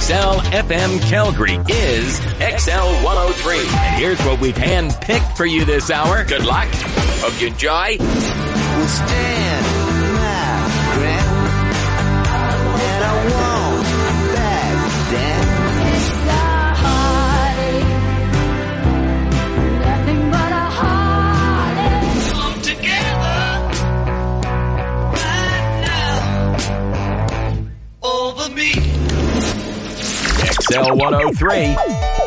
XL FM Calgary is XL 103. And here's what we've hand-picked for you this hour. Good luck. Hope you enjoy. We'll stand my ground, and I won't back down. It's the heartache, nothing but a heartache. Come together right now over me. XL 103.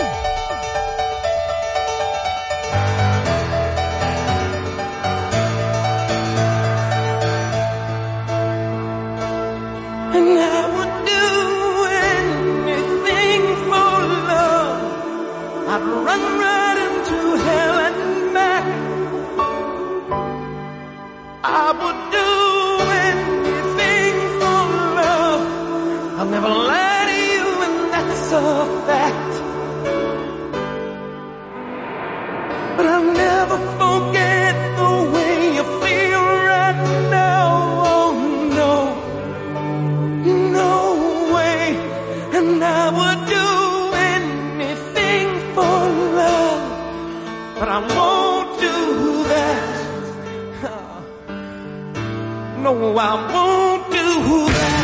And I would do anything for love. I'd run right into hell and back. I would do anything for love. I'll never lie to you, and that's a fact. But I'll never forget the way you feel right now. Oh no. No way, and I would do anything for love, but I won't do that. No, I won't do that.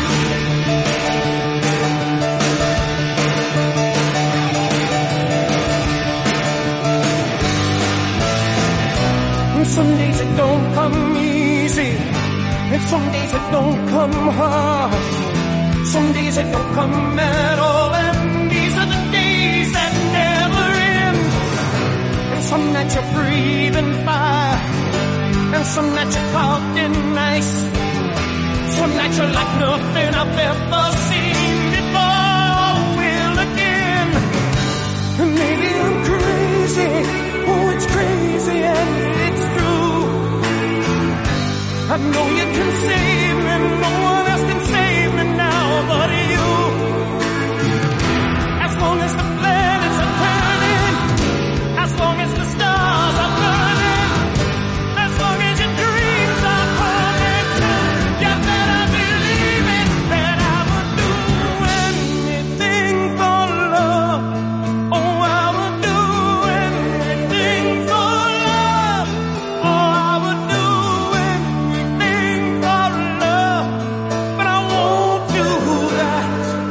And some days it don't come easy, and some days it don't come hard. Some days it don't come at all, and these are the days that never end. And some nights you're breathing fire, and some nights you're caught in ice. Some nights you're like nothing I've ever seen before or will again. And maybe I'm crazy, oh it's crazy and it's true. I know you can save me, no one else can save me now but you. As long as the planets are turning, as long as the stars are burning, as long as your dreams are coming true, you better believe it, that I would do anything for love. Oh, I would do anything for love. Oh, I would do anything for love, but I won't do that.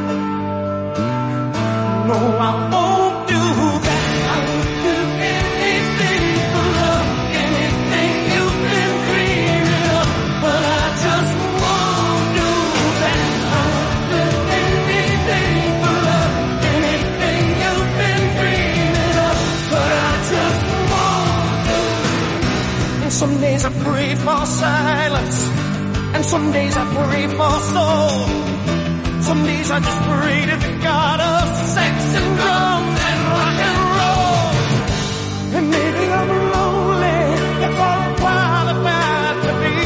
No, I won't do that. I would do anything for love, anything you've been dreaming of, but I just won't do that. I would do anything for love, anything you've been dreaming of, but I just won't do that. And some days I pray for silence, and some days I pray for soul. Some days I just pray to the God of sex and drums and rock and roll. And maybe I'm lonely if I'm qualified to be.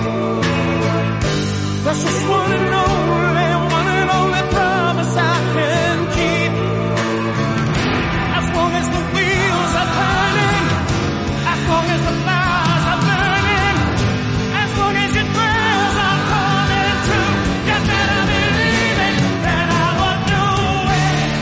That's just one and only promise I can keep. As long as the wheels are turning, as long as the fires are burning, as long as your prayers are coming true, you better believe it, that I would do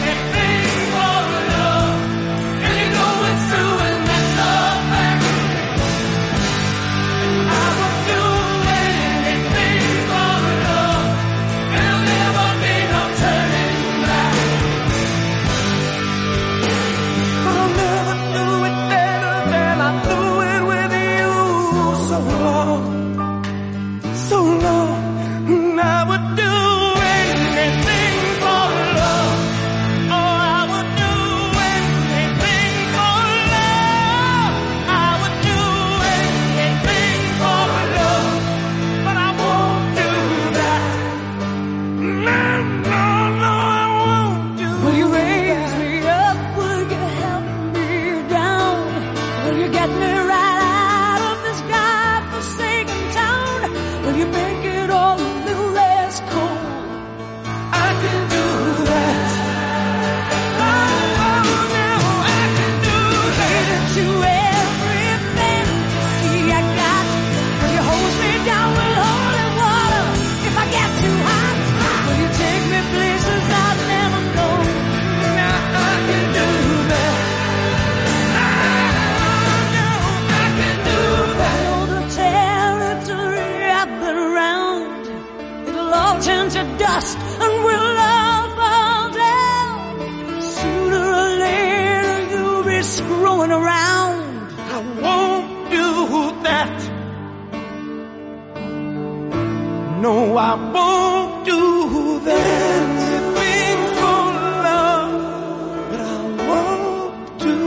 I won't do that. Anything for love, but I won't do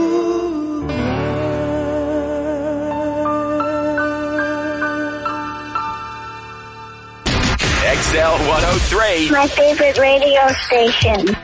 that. XL 103. My favorite radio station.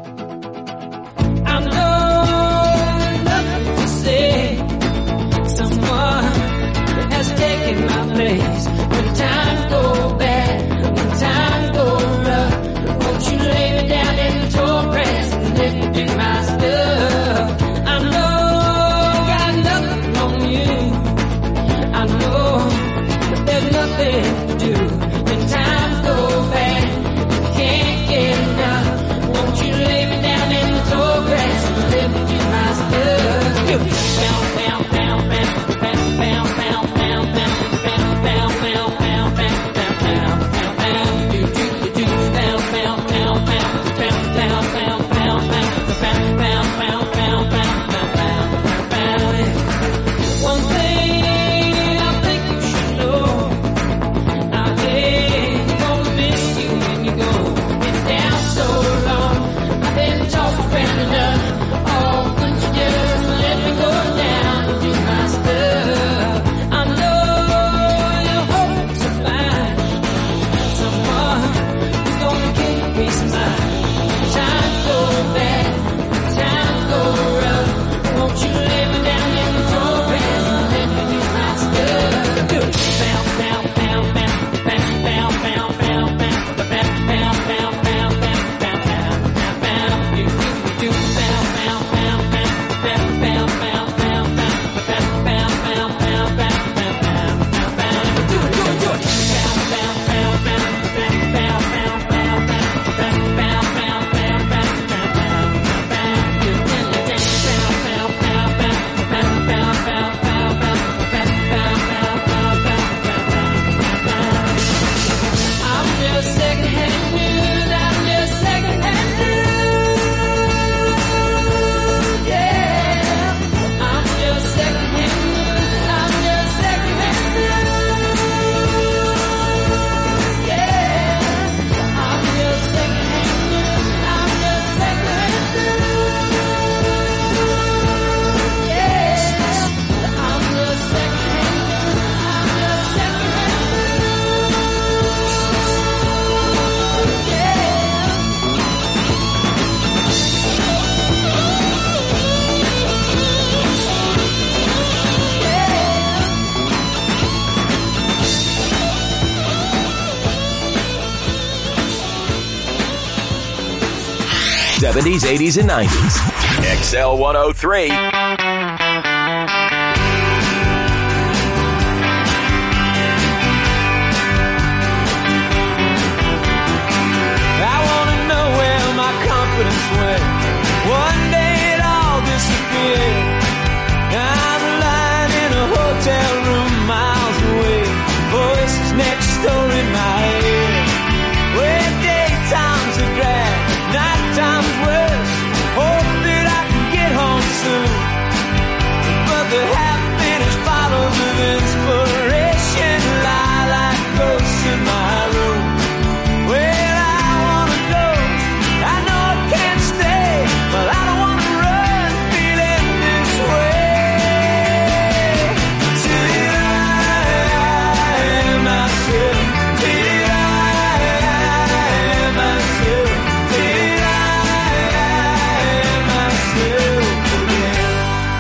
I know nothing to say. Someone has taken my place. When times go bad, when times go rough, won't you lay me down in the tall grass and let me do my stuff? I know got nothing on you. I know that there's nothing to do. When times go bad, you can't get enough. Won't you lay me down in the tall grass and let me do my stuff? Do it. Bounce, bounce, bounce, bounce, bounce, bounce, bounce, bounce, bounce, bounce, bounce, bounce, bounce, bounce, bounce, bounce, do, do, do, bounce, bounce, bounce, bounce, bounce, bounce, bounce, bounce, bounce, bounce, bounce, bounce, bounce, bounce, bounce. One thing I think you should know, I ain't gonna miss you when you go. Been down so long, I've been tossed around enough. Oh, couldn't you just let me go down and do my stuff? I know your hopes are fine. Someone who's gonna give you peace of mind. Times go bad, times go rough. Won't you lay me down in the tall grass and let me do my stuff? Do it. Bounce, bounce, bounce, bounce, bounce, bounce, bounce, bounce, bounce, bounce, bounce, bounce, bounce, bounce, bounce, bounce, do, do, do, bounce, bounce, bounce, bounce, bounce, bounce, bounce, bounce, bounce, bounce, bounce, bounce, bounce, bounce, bounce, do it, do it, do it. Bounce, bounce, bounce, bounce, bounce, bounce, bounce, bounce, bounce, bounce, bounce, bounce, bounce, bounce, bounce, bounce, bounce, I'm just secondhand news, I'm just secondhand news, yeah. I'm just secondhand news, I'm just secondhand news, yeah. I'm just secondhand news, I'm just secondhand news, yeah. I'm just secondhand news, I'm just secondhand news, yeah. '70s, '80s, and '90s. XL 103. I wanna know where my confidence went. One day it all disappeared. I'm lying in a hotel room miles away. Voices next door in my head. Where daytime's a drag, nighttime's worse. Hope that I can get home soon. But the half-finished bottles of inspiration lie like ghosts in my room. Well, I wanna go, I know I can't stay, but I don't wanna run feeling this way. Till I am myself, till I am myself, till I am myself again.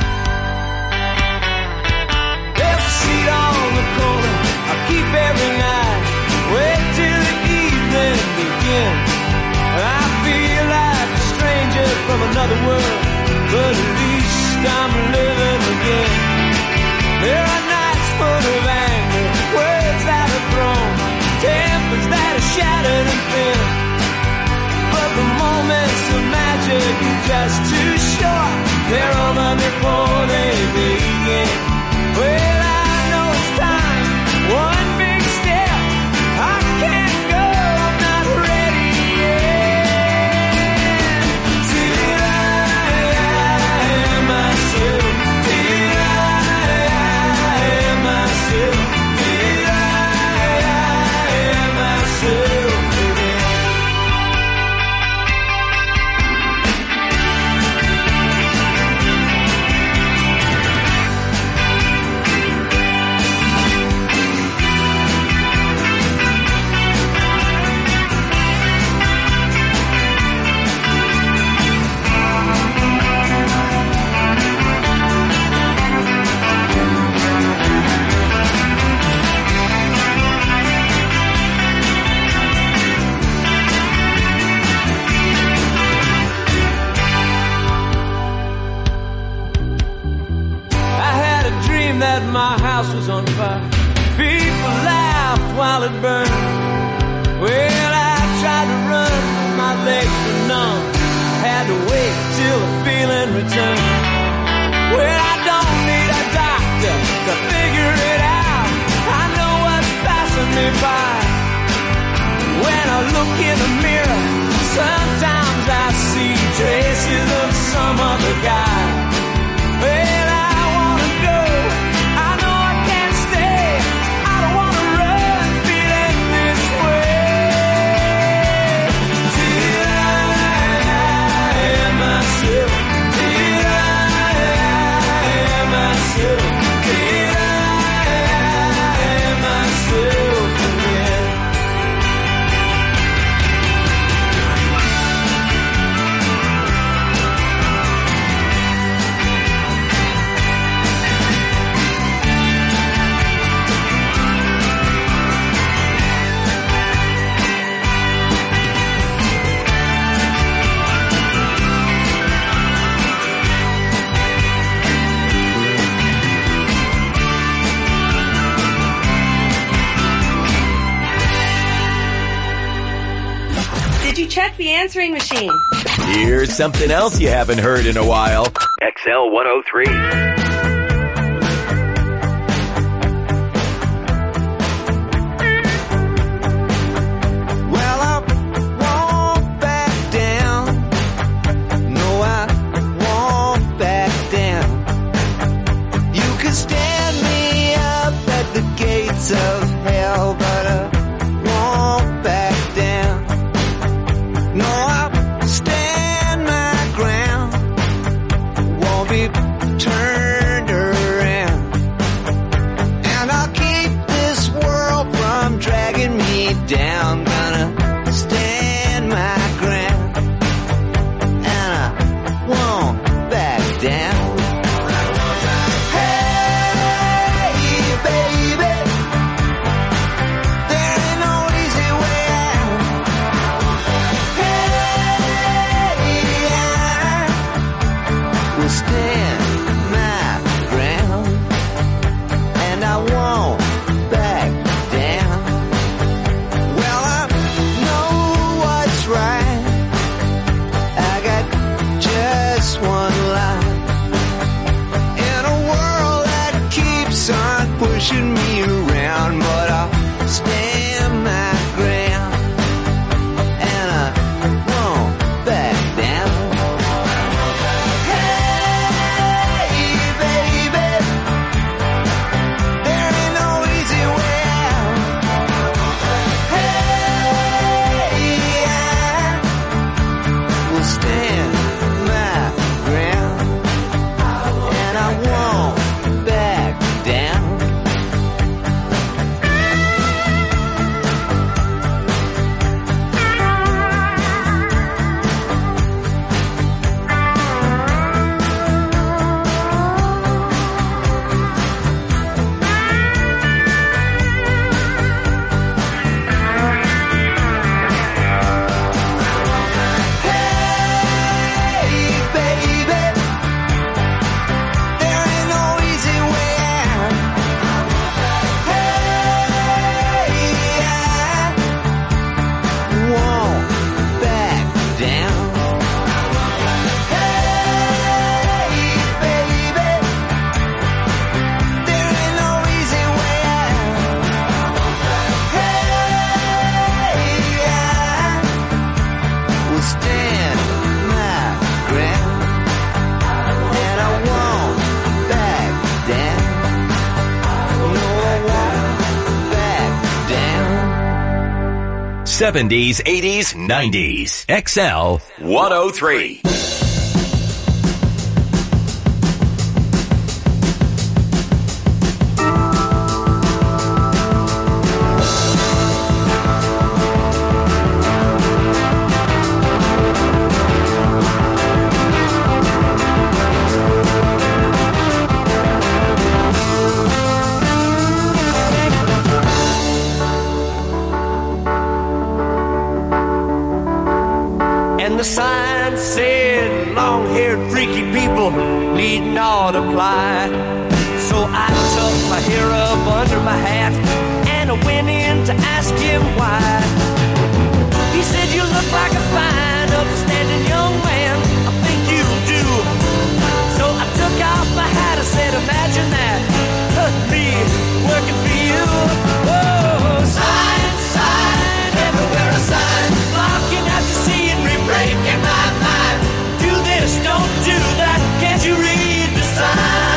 There's a seat on the corner I keep every night. Wait till the evening begins. I feel like a stranger from another world, but at least I'm living again. There are nights full of anger, words that are thrown, tempers that are shattered and thin. But the moments of magic are just too short. They're over before they begin. Well, I know it's time, one big step. I can't go, I'm not ready yet. Till I am myself, till I am myself, till I am myself. my house was on fire. People laughed while it burned. Well, I tried to run, my legs were numb. Had to wait till the feeling returned. Well, I don't need a doctor to figure it out. I know what's passing me by. When I look in the mirror, sometimes I see traces of some other guy. Well, I wanna go, I know I can't stay. I don't wanna run feeling this way. Till I am myself, till I am myself, till I am myself again. Did you check the answering machine? Here's something else you haven't heard in a while. XL 103. Well, I won't back down. No, I won't back down. You can stand me up at the gates of hell, but I won't back down. No, I'll stand my ground. Won't be turned around. And I'll keep this world from dragging me down. Gonna stand my ground. And I won't back down. Hey, baby, there ain't no easy way out. Hey, I will stand my ground, and I won't back down. Well, I know what's right. I got just one life in a world that keeps on pushing me around, but I'll stand my ground, and I won't back down. Hey, baby, there ain't no easy way out. Hey, I will stand my ground, and I won't back down. Hey, baby, there ain't no easy way out. Hey, I won't back down. Hey, baby, there ain't no easy way out. Hey, I will stand my ground, and I won't back down. No, I won't back down. 70s, 80s, 90s. XL 103. And the sign said, long-haired freaky people need not apply. So I tucked my hair up under my hat and I went in to ask him why. He said, you look like a fine, upstanding young man. I think you do. So I took off my hat. I said, imagine that. Me working for you. Oh, sign, sign, everywhere a sign. Blocking out the scenery, breaking my mind. Do this, don't do that. Can't you read the sign?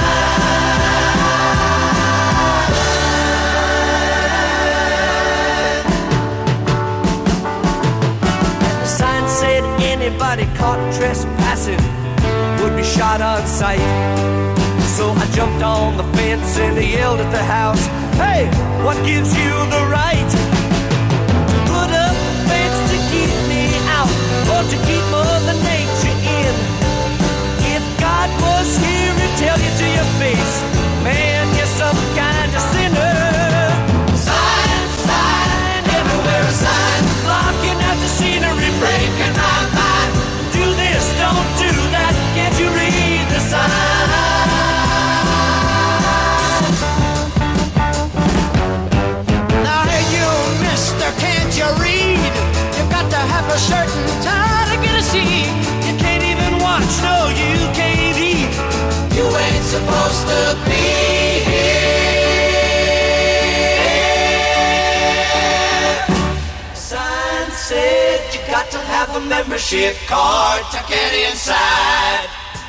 The sign said anybody caught trespassing would be shot on sight. So I jumped on the fence and I yelled at the house, hey, what gives you the right to put up a fence to keep me out or to keep Mother Nature in? If God was here, he'd tell you to your face, man, you're some kind of sinner. Sign, sign, everywhere a sign, blocking out the scenery, breaking my mind. Do this, don't do that, can't you read the sign? Can't you read? You've got to have a certain time to get a seat. You can't even watch, no, you can't eat. You ain't supposed to be here. Sign said you got to have a membership card to get inside.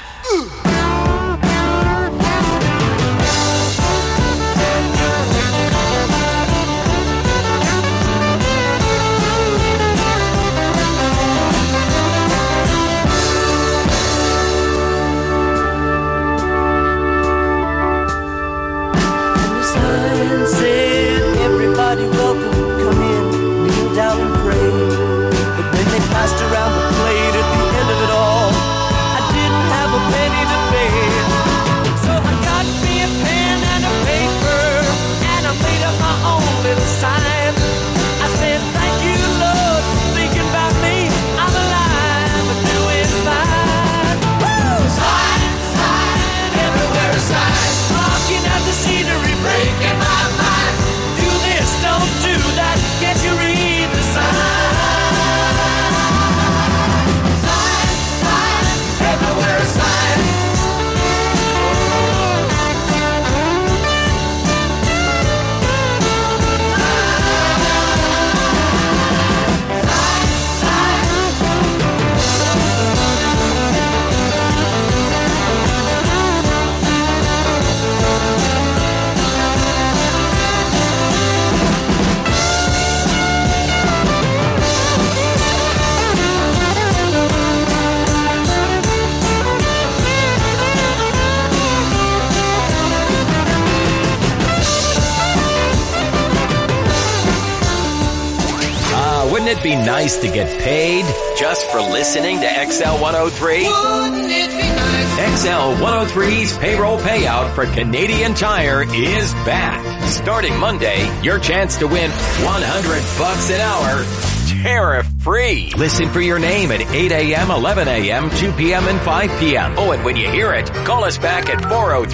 Everybody welcome, come in, kneel down and pray. But when they passed around the plate at the end of it all, I didn't have a penny to pay. So I got me a pen and a paper, and I made up my own little sign. I said, thank you, Lord, for thinking about me. I'm alive and doing fine. Woo! Sign, sign, everywhere a sign. Blocking out the scenery, breaking my mind. Don't do that, can't you read the sign? Sign, sign, everywhere a sign. Wouldn't it be nice to get paid just for listening to XL 103? Wouldn't it be nice? XL 103's payroll payout for Canadian Tire is back. Starting Monday, your chance to win $100 an hour. Tariff-free. Listen for your name at 8 a.m., 11 a.m., 2 p.m., and 5 p.m. Oh, and when you hear it, call us back at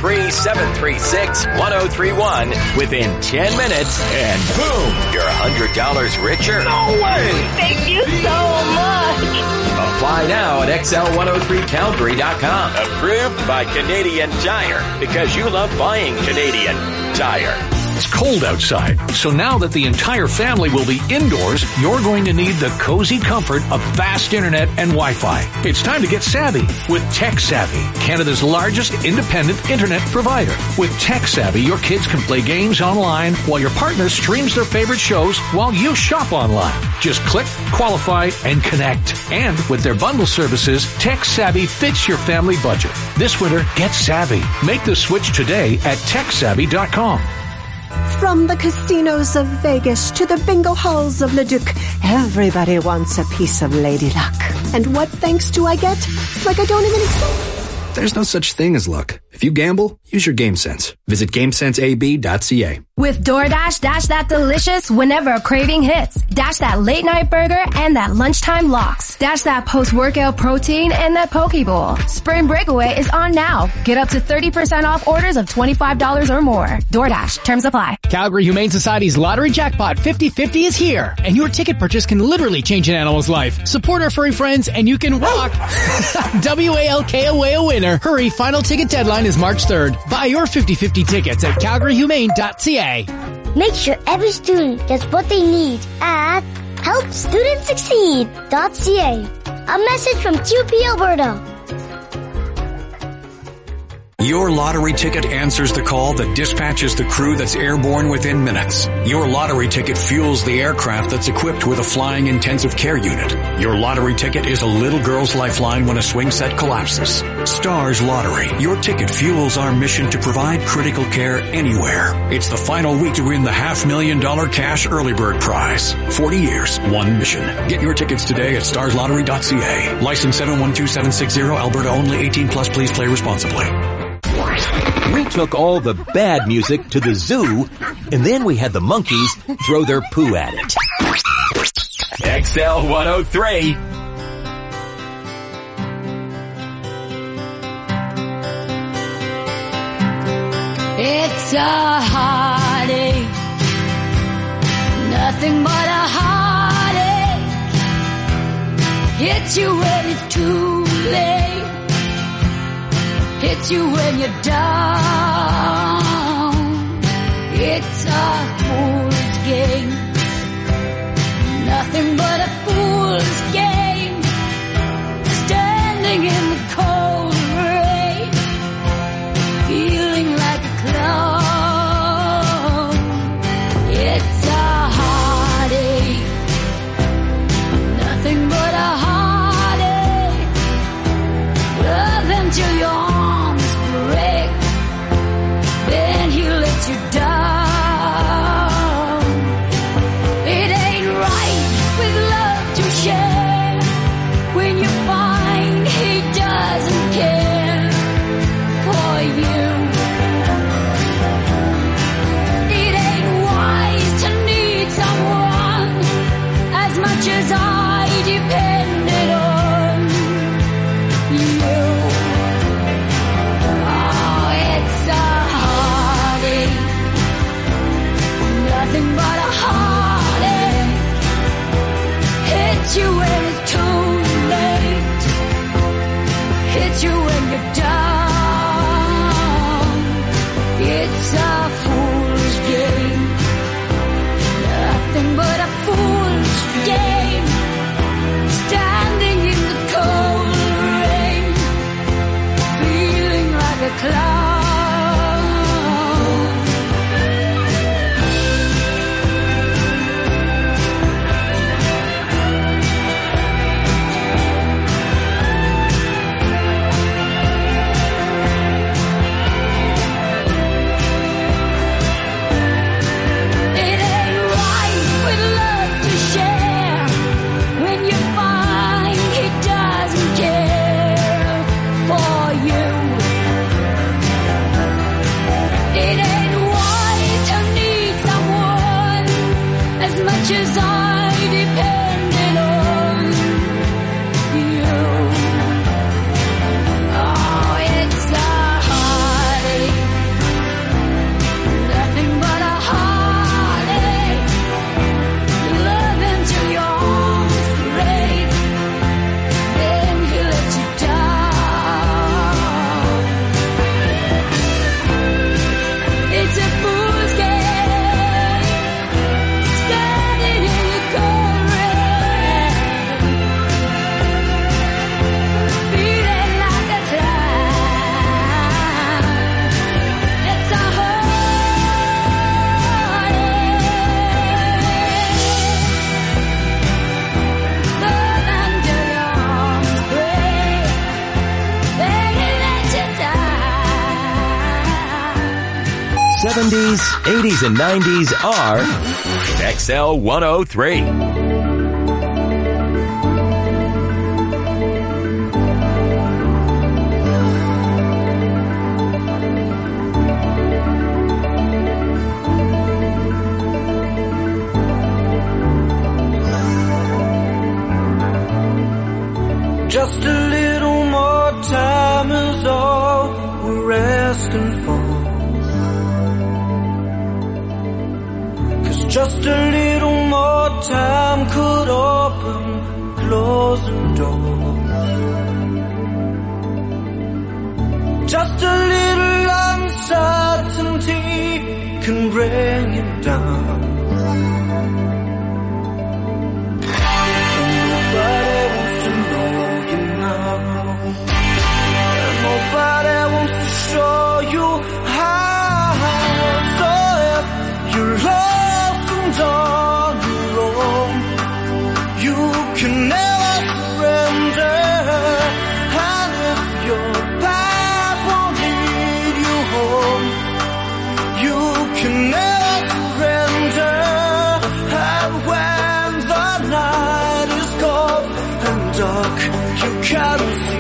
403-736-1031 within 10 minutes, and boom, you're $100 richer. No way! Thank you so much. Apply now at XL103Calgary.com. Approved by Canadian Tire, because you love buying Canadian Tire. It's cold outside, so now that the entire family will be indoors, you're going to need the cozy comfort of fast internet and Wi-Fi. It's time to get savvy with TechSavvy, Canada's largest independent internet provider. With TechSavvy, your kids can play games online while your partner streams their favorite shows while you shop online. Just click, qualify, and connect. And with their bundle services, TechSavvy fits your family budget. This winter, get savvy. Make the switch today at TechSavvy.com. From the casinos of Vegas to the bingo halls of Leduc, everybody wants a piece of Lady Luck. And what thanks do I get? It's like I don't even exist. There's no such thing as luck. If you gamble, use your game sense. Visit GameSenseAB.ca. With DoorDash, dash that delicious whenever a craving hits. Dash that late night burger and that lunchtime lox. Dash that post-workout protein and that poke bowl. Spring Breakaway is on now. Get up to 30% off orders of $25 or more. DoorDash. Terms apply. Calgary Humane Society's Lottery Jackpot 50/50 is here, and your ticket purchase can literally change an animal's life. Support our furry friends and you can walk WALK away a winner. Hurry, final ticket deadline is March 3rd. Buy your 50/50 tickets at calgaryhumane.ca. Make sure every student gets what they need at helpstudentsucceed.ca. A message from QP Alberta. Your lottery ticket answers the call that dispatches the crew that's airborne within minutes. Your lottery ticket fuels the aircraft that's equipped with a flying intensive care unit. Your lottery ticket is a little girl's lifeline when a swing set collapses. Stars Lottery. Your ticket fuels our mission to provide critical care anywhere. It's the final week to win the $500,000 cash early bird prize. 40 years, one mission. Get your tickets today at starslottery.ca. License 712760, Alberta only. 18 plus. Please play responsibly. We took all the bad music to the zoo, and then we had the monkeys throw their poo at it. XL 103. It's a heartache, nothing but a heartache. Hits you when it's too late. Hits you when you're down. It's a fool's game. Nothing but a fool's game. Standing in the cold rain, feeling like a clown. It's a heartache. Nothing but a heartache. Love until you're you down. It ain't right with love to share when you find he doesn't care for you. It ain't wise to need someone as much as I depended on you. Nothing but a heartache. Hits you when it's too late. Hits you when you're down. It's a fool's game. Nothing but a fool's game. Standing in the cold rain, feeling like a clown. As I depended on you. Oh, it's a heartache. Nothing but a heartache. Love until your arms break, then he lets you down. It's a fool's game. '70s, '80s, and '90s are XL 103. time could open, close the door. Just a little uncertainty can bring you down. And nobody wants to know you now. And nobody wants to show you how. So if you're lost and on your own, you can never surrender. And if your path won't lead you home, you can never surrender. And when the night is cold and dark, you can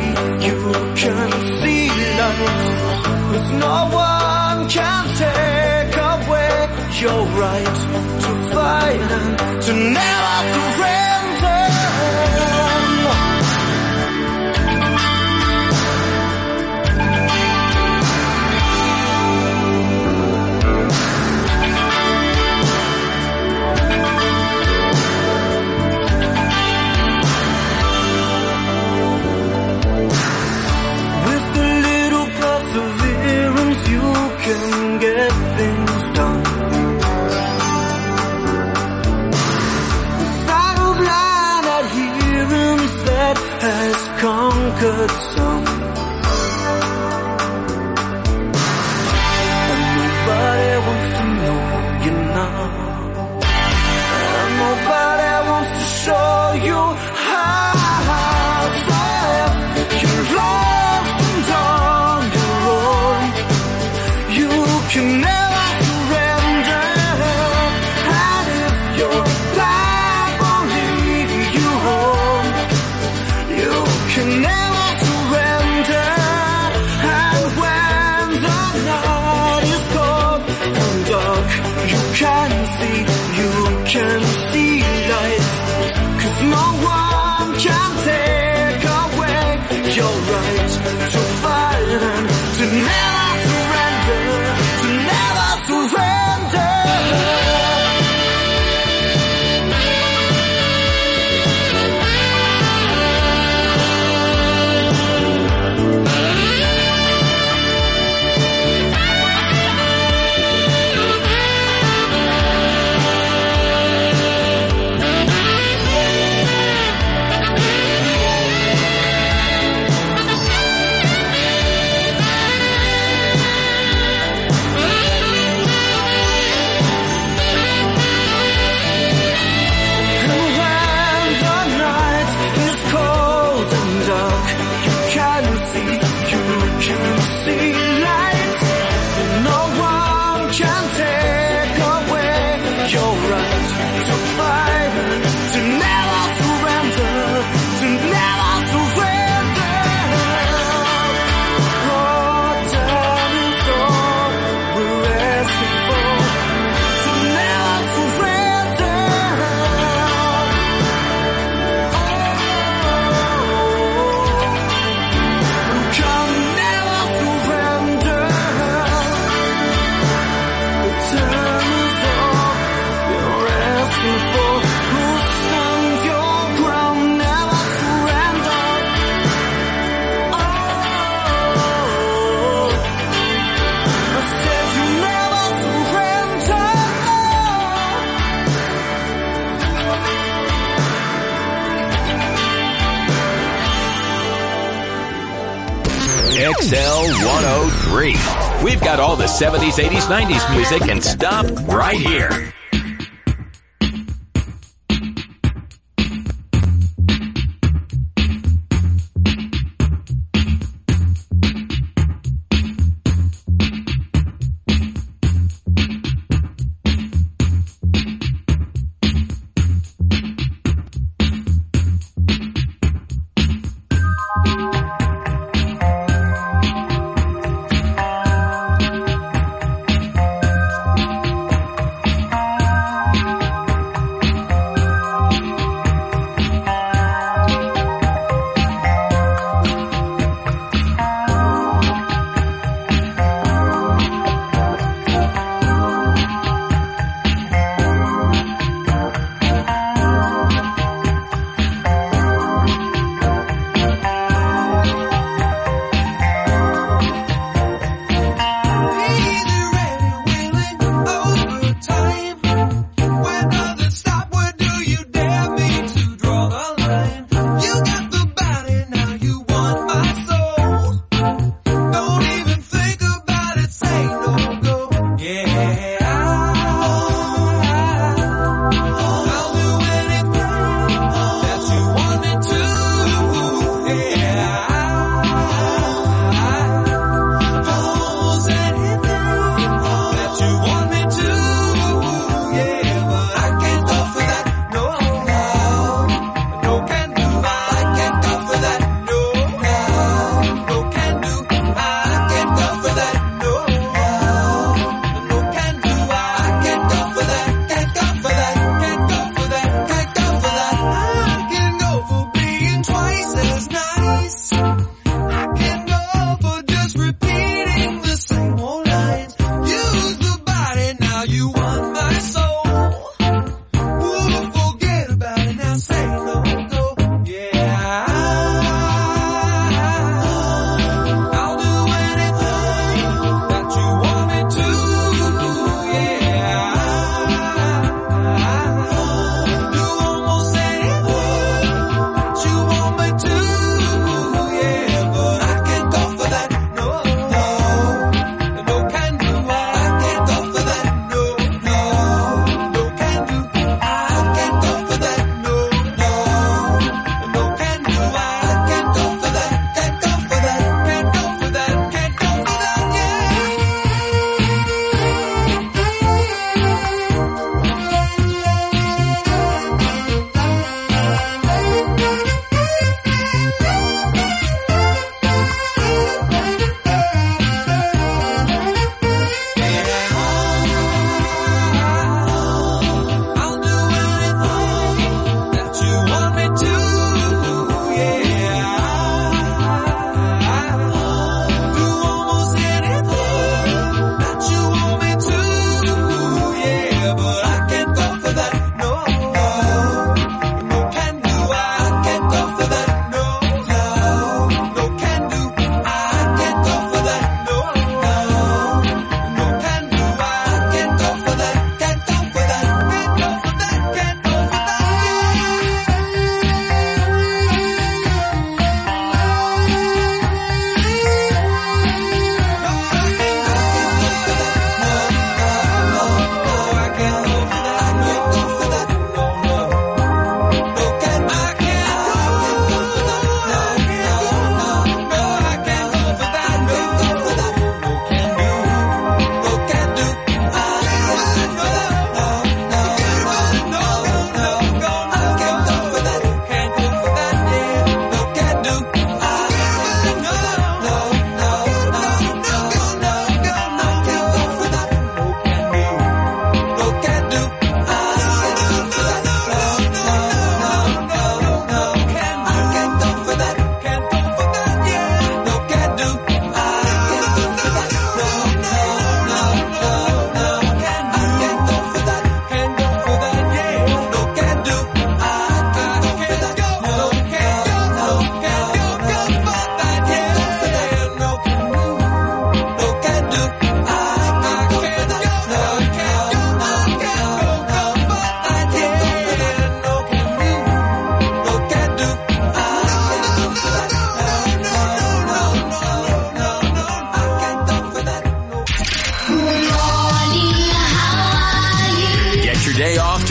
see light. 'Cause no one can take away your right to fight and to never surrender. With a little perseverance, you can get things done. Without a blind adherence that has conquered some. And nobody wants to know you now. And nobody wants to show you how. So if you're lost and on your own, you can never surrender. And if your path won't lead you home, you can never surrender. And when the night is cold and dark, you can see light. 'Cause no one can take away your right to fight and to never surrender, to never surrender. XL103. We've got all the 70s, 80s, 90s music and stop right here.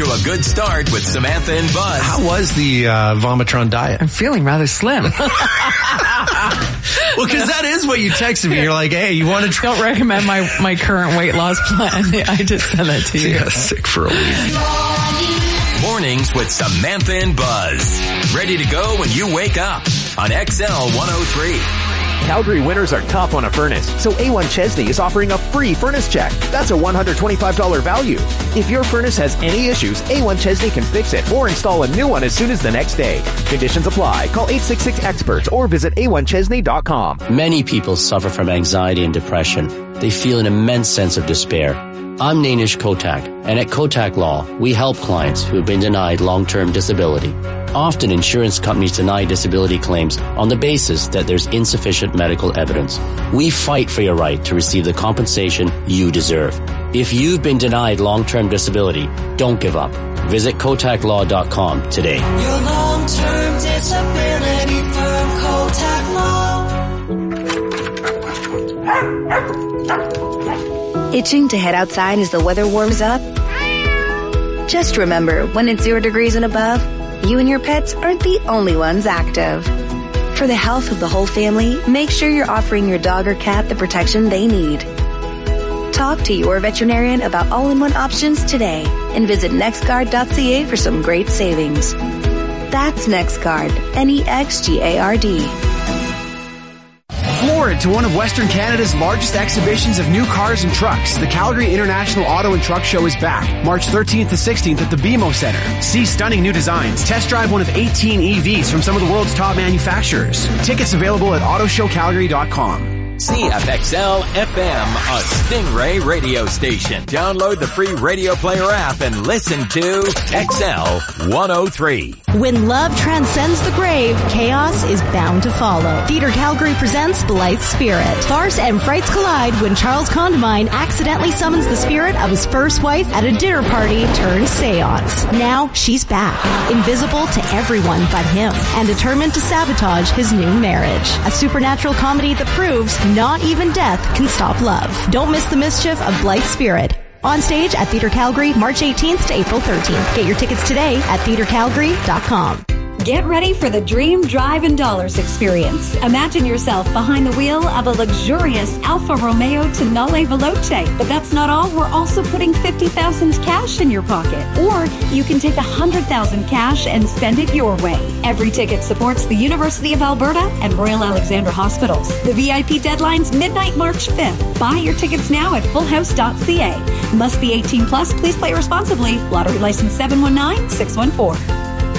to a good start with Samantha and Buzz. How was the Vomitron diet? I'm feeling rather slim. Well, because that is what you texted me. You're like, hey, you want to try? Don't recommend my current weight loss plan. I just sent that to you. Yeah, sick for a week. Mornings with Samantha and Buzz. Ready to go when you wake up on XL 103. Calgary winters are tough on a furnace, so A1 Chesney is offering a free furnace check. That's a $125 value. If your furnace has any issues, A1 Chesney can fix it or install a new one as soon as the next day. Conditions apply. Call 866-EXPERTS or visit a1chesney.com. Many people suffer from anxiety and depression. They feel an immense sense of despair. I'm Nainish Kotak, and at Kotak Law, we help clients who have been denied long-term disability. Often insurance companies deny disability claims on the basis that there's insufficient medical evidence. We fight for your right to receive the compensation you deserve. If you've been denied long-term disability, don't give up. Visit KotakLaw.com today. Your long-term disability firm, Kotak Law. Itching to head outside as the weather warms up? Just remember, when it's 0 degrees and above, you and your pets aren't the only ones active. For the health of the whole family, make sure you're offering your dog or cat the protection they need. Talk to your veterinarian about all-in-one options today and visit nextguard.ca for some great savings. That's NextGuard, NEXGARD. Forward to one of Western Canada's largest exhibitions of new cars and trucks. The Calgary International Auto and Truck Show is back, March 13th to 16th at the BMO Center. See stunning new designs. Test drive one of 18 EVs from some of the world's top manufacturers. Tickets available at autoshowcalgary.com. CFXL FM, a Stingray radio station. Download the free Radio Player app and listen to XL 103. When love transcends the grave, chaos is bound to follow. Theatre Calgary presents Blythe Spirit. Farce and frights collide when Charles Condamine accidentally summons the spirit of his first wife at a dinner party turned seance. Now she's back, invisible to everyone but him, and determined to sabotage his new marriage. A supernatural comedy that proves not even death can stop love. Don't miss the mischief of Blythe Spirit. On stage at Theatre Calgary, March 18th to April 13th. Get your tickets today at theatrecalgary.com. Get ready for the Dream Drive in Dollars experience. Imagine yourself behind the wheel of a luxurious Alfa Romeo Tonale Veloce. But that's not all. We're also putting $50,000 cash in your pocket. Or you can take $100,000 cash and spend it your way. Every ticket supports the University of Alberta and Royal Alexandra Hospitals. The VIP deadline's midnight March 5th. Buy your tickets now at fullhouse.ca. Must be 18 plus. Please play responsibly. Lottery license 719-614.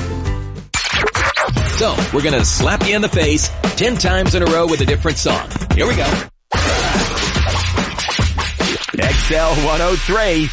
So, we're going to slap you in the face 10 times in a row with a different song. Here we go. XL 103.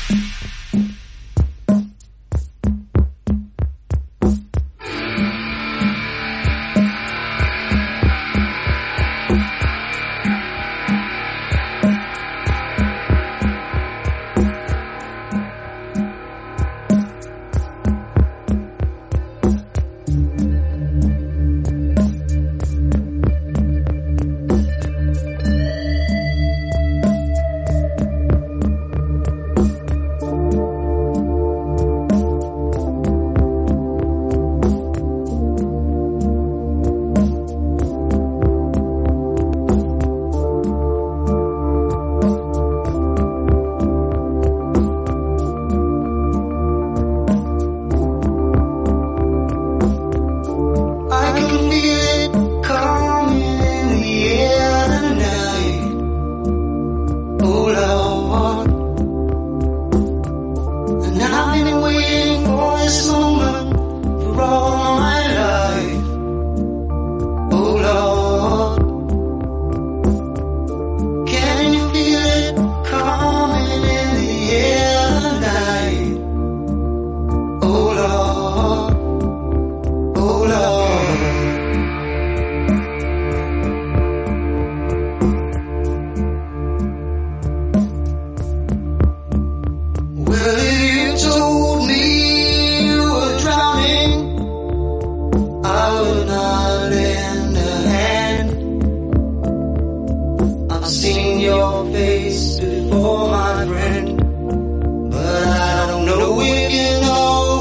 face before, my friend, but I don't know if you know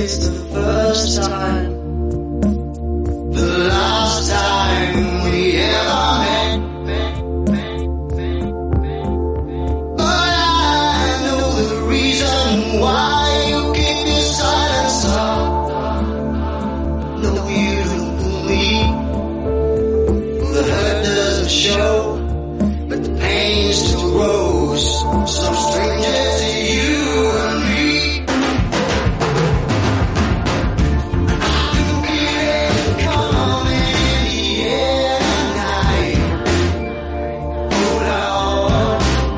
it's the first time, the last time we ever met. But I know the reason why you keep your silence up. No, you don't believe the hurt doesn't show, but the pain still grows. Some stranger to you and me. I can feel it coming in the air tonight. Oh Lord,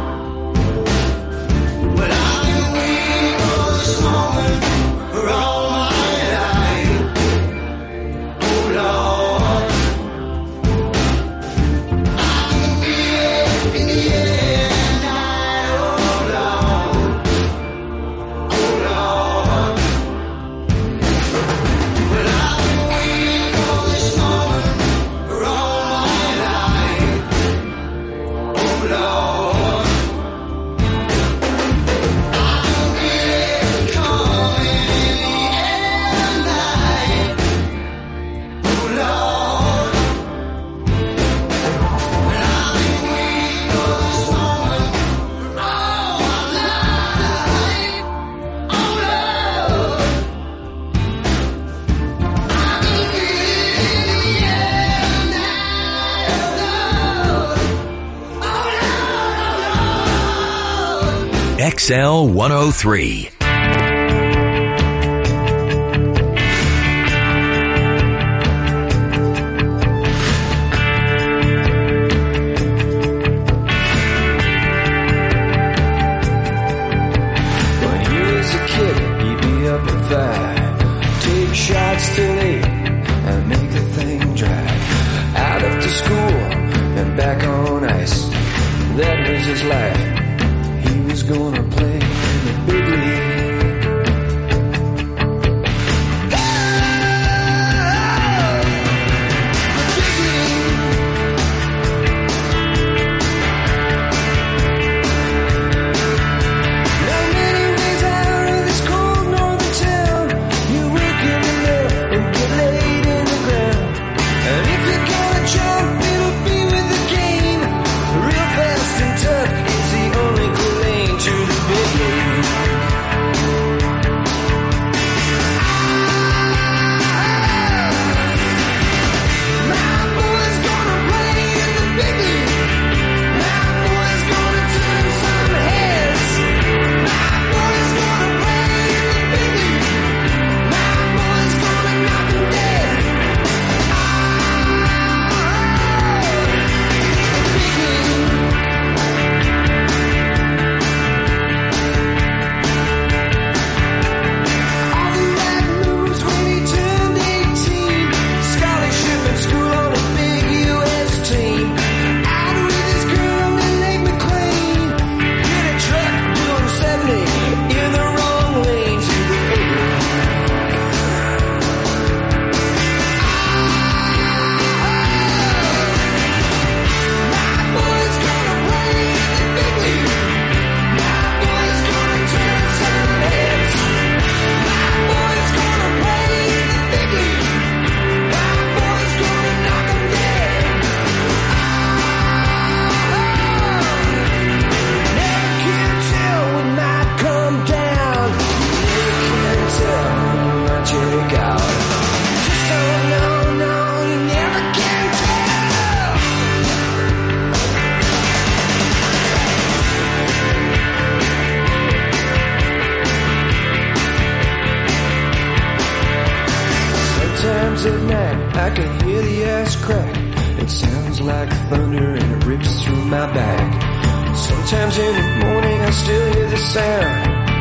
but I've been waiting for this moment for all my life. Oh Lord, I can feel it in the air. XL 103. Shots till 8 and make the thing drag. Out after school and back on ice. That was his life. He was gonna play in the big league. At night, I can hear the ass crack. It sounds like thunder and it rips through my back. Sometimes in the morning I still hear the sound.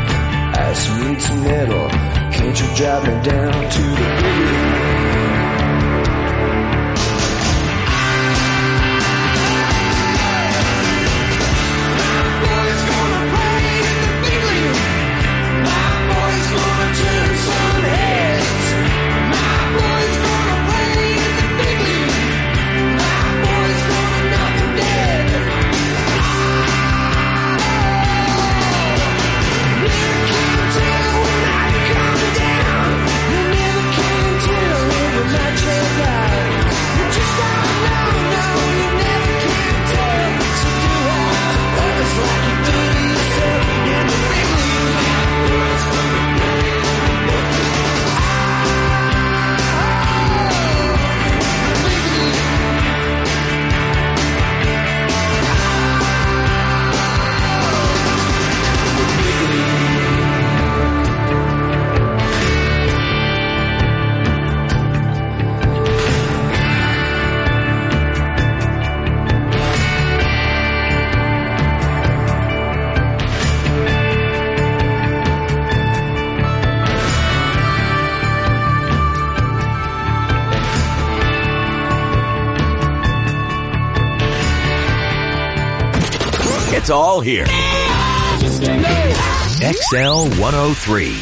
Ice meets metal, can't you drive me down to the boogie? Down. It's all here. XL 103.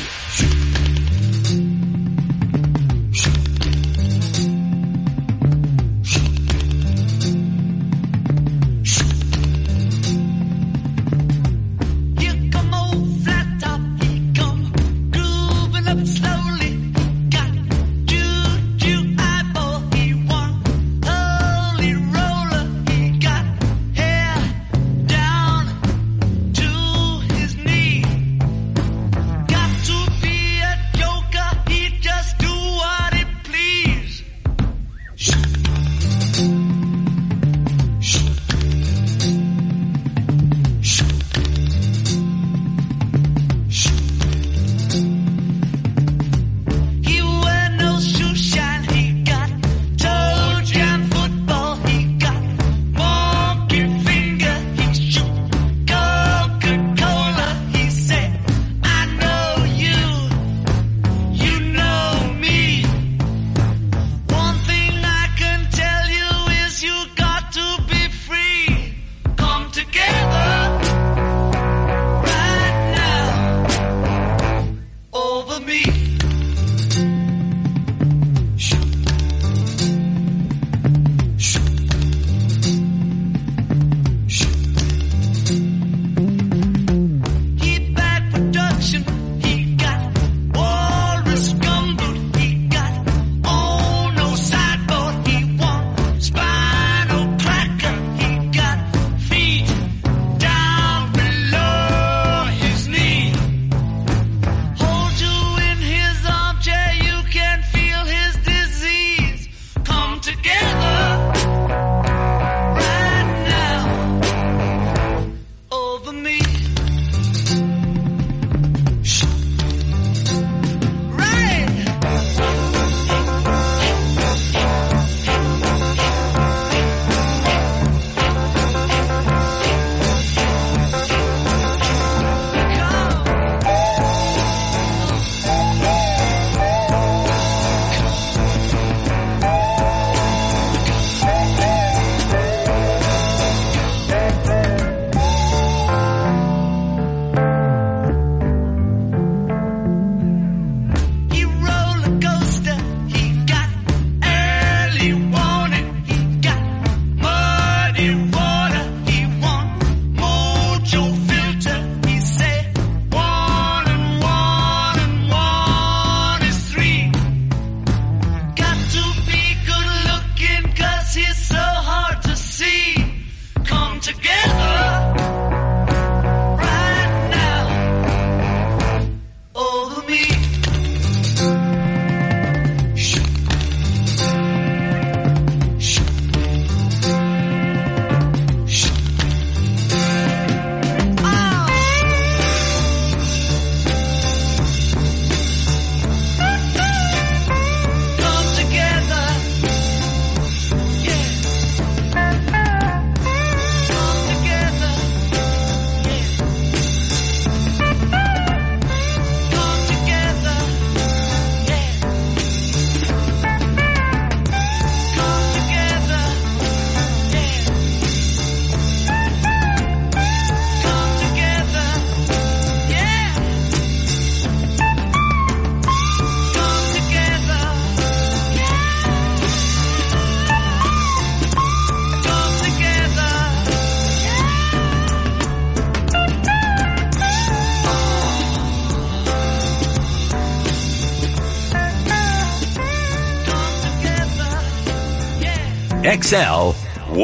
XL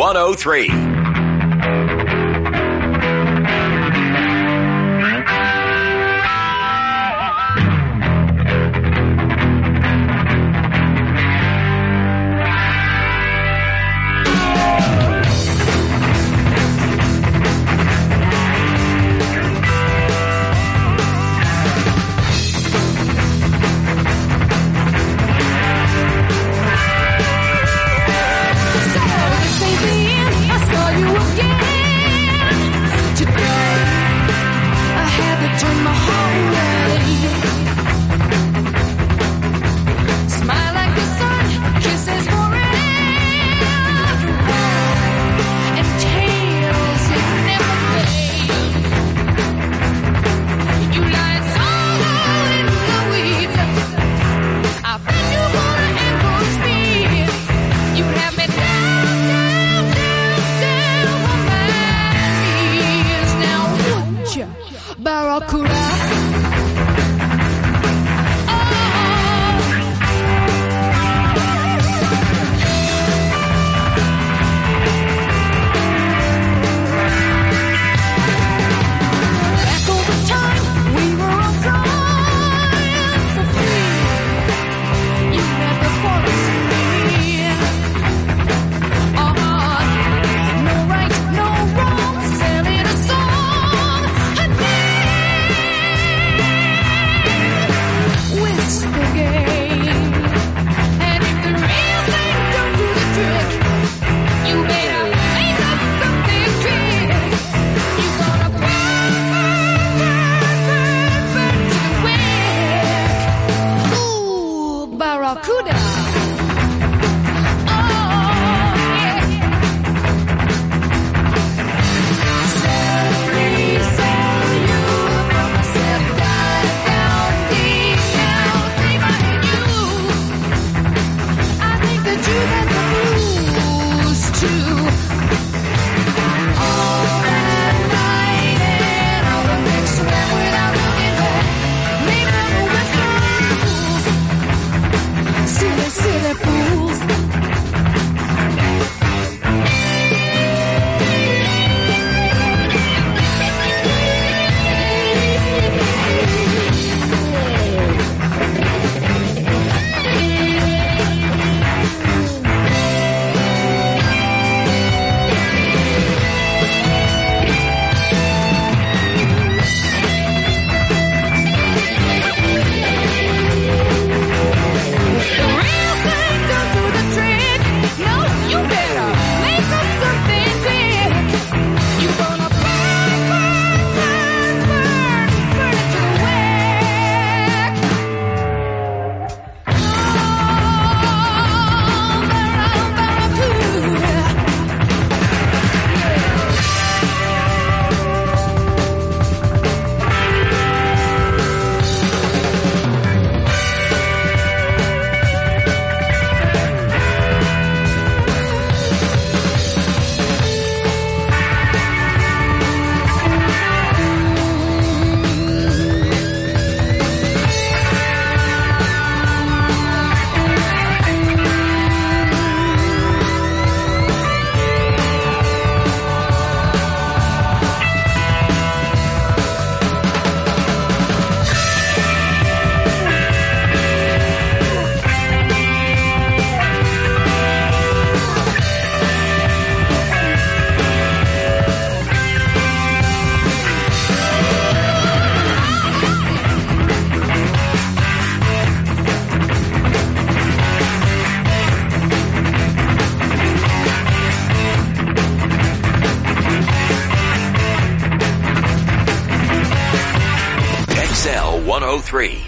103. I saw 103.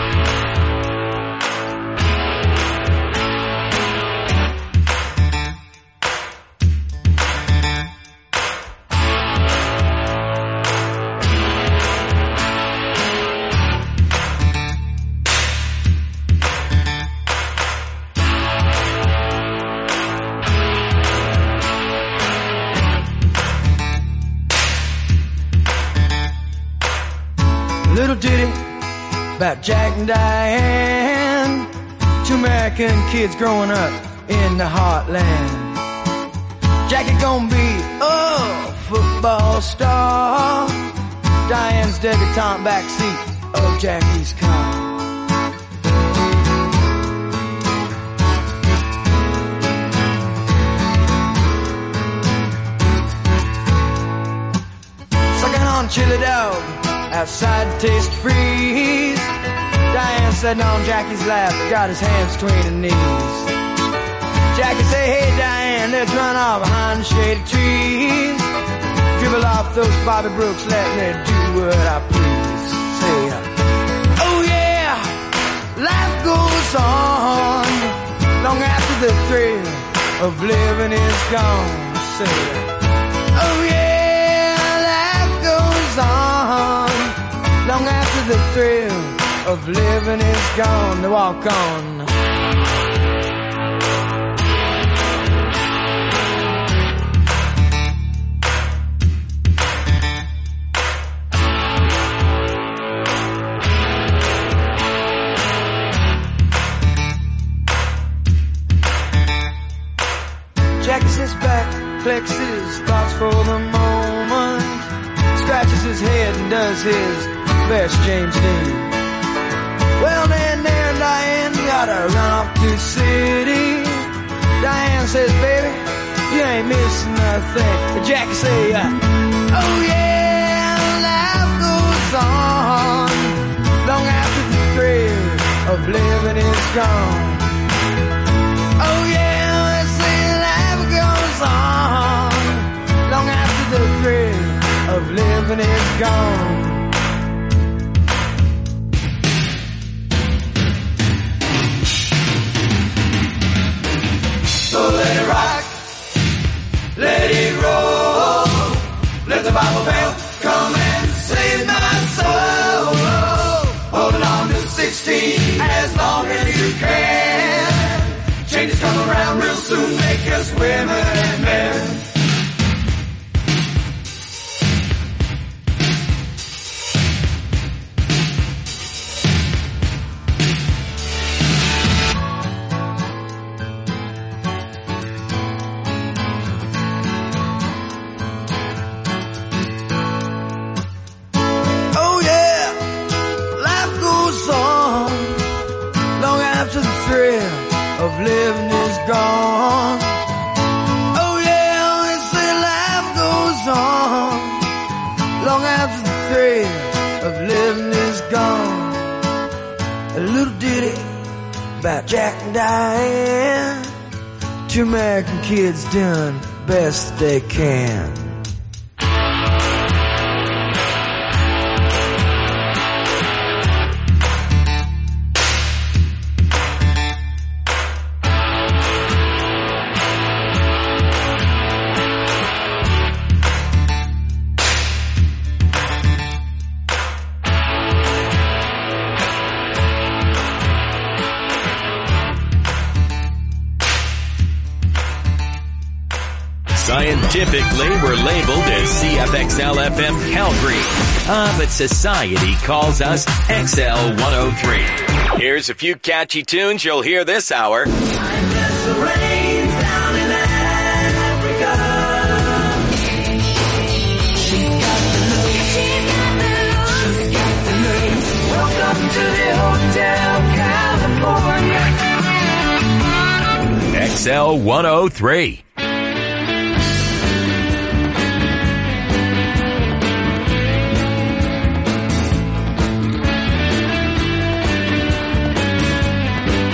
Little ditty about Jack and Diane, two American kids growing up in the heartland. Jackie gonna be a football star, Diane's debutante backseat of Jackie's car. Sucking on chili dog outside taste freeze. Diane sitting on Jackie's lap, got his hands between her knees. Jackie say, hey Diane, let's run off behind the shady trees. Dribble off those Bobby Brooks, let me do what I please. Say, oh yeah, life goes on long after the thrill of living is gone. Say, oh yeah, life goes on long after the thrill of living is gone. To walk on. Jackie sits back, flexes thoughts for the moment, scratches his head and does his best James Dean. Well, then there Diane gotta run off to the city. Diane says, baby, you ain't missing nothing. But Jackie say, oh yeah, life goes on long after the thrill of living is gone. Oh yeah, I say life goes on long after the thrill of living is gone. So let it rock, let it roll, let the Bible belt come and save my soul. Hold on to 16 as long as you can. Changes come around real soon, make us women and men. Of living is gone. Oh yeah, they say life goes on long after the thrill of living is gone. A little ditty about Jack and Diane, two American kids doing best they can. Scientifically, we're labeled as CFXL-FM Calgary. But society calls us XL 103. Here's a few catchy tunes you'll hear this hour. Welcome to the Hotel California. XL 103.